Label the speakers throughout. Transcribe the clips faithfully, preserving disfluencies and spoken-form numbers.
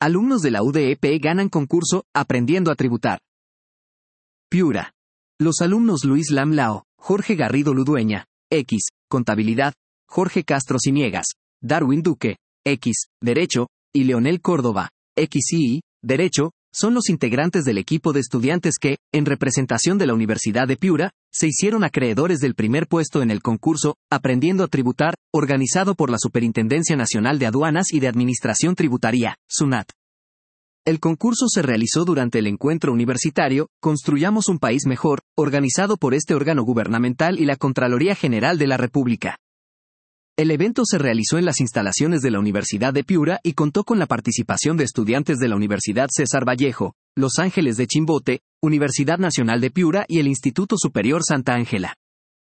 Speaker 1: Alumnos de la U D E P ganan concurso Aprendiendo a Tributar. Piura. Los alumnos Luis Lam Lao, Jorge Garrido Ludueña, X, Contabilidad, Jorge Castro Ciniegas, Darwin Duque, X, Derecho, y Leonel Córdoba, X I I, Derecho, son los integrantes del equipo de estudiantes que, en representación de la Universidad de Piura, se hicieron acreedores del primer puesto en el concurso Aprendiendo a Tributar, organizado por la Superintendencia Nacional de Aduanas y de Administración Tributaria, SUNAT. El concurso se realizó durante el encuentro universitario Construyamos un País Mejor, organizado por este órgano gubernamental y la Contraloría General de la República. El evento se realizó en las instalaciones de la Universidad de Piura y contó con la participación de estudiantes de la Universidad César Vallejo, Los Ángeles de Chimbote, Universidad Nacional de Piura y el Instituto Superior Santa Ángela.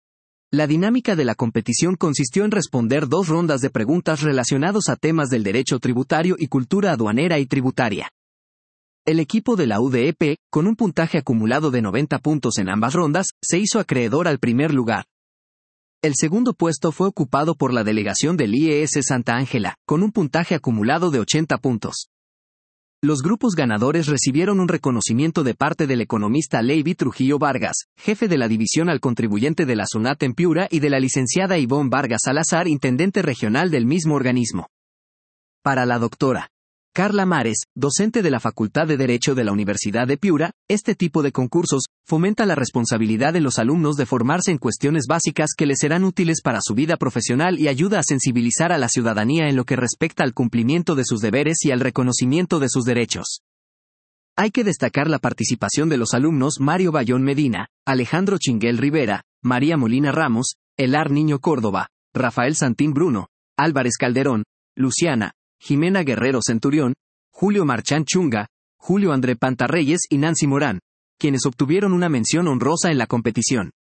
Speaker 1: La dinámica de la competición consistió en responder dos rondas de preguntas relacionados a temas del derecho tributario y cultura aduanera y tributaria. El equipo de la U D E P, con un puntaje acumulado de noventa puntos en ambas rondas, se hizo acreedor al primer lugar. El segundo puesto fue ocupado por la delegación del I E S Santa Ángela, con un puntaje acumulado de ochenta puntos. Los grupos ganadores recibieron un reconocimiento de parte del economista Leiby Trujillo Vargas, jefe de la División al Contribuyente de la SUNAT en Piura, y de la licenciada Ivonne Vargas Salazar, intendente regional del mismo organismo. Para la doctora Carla Mares, docente de la Facultad de Derecho de la Universidad de Piura, este tipo de concursos fomenta la responsabilidad de los alumnos de formarse en cuestiones básicas que les serán útiles para su vida profesional y ayuda a sensibilizar a la ciudadanía en lo que respecta al cumplimiento de sus deberes y al reconocimiento de sus derechos. Hay que destacar la participación de los alumnos Mario Bayón Medina, Alejandro Chinguel Rivera, María Molina Ramos, Elar Niño Córdoba, Rafael Santín Bruno, Álvarez Calderón, Luciana, Jimena Guerrero Centurión, Julio Marchán Chunga, Julio André Pantarreyes y Nancy Morán, quienes obtuvieron una mención honrosa en la competición.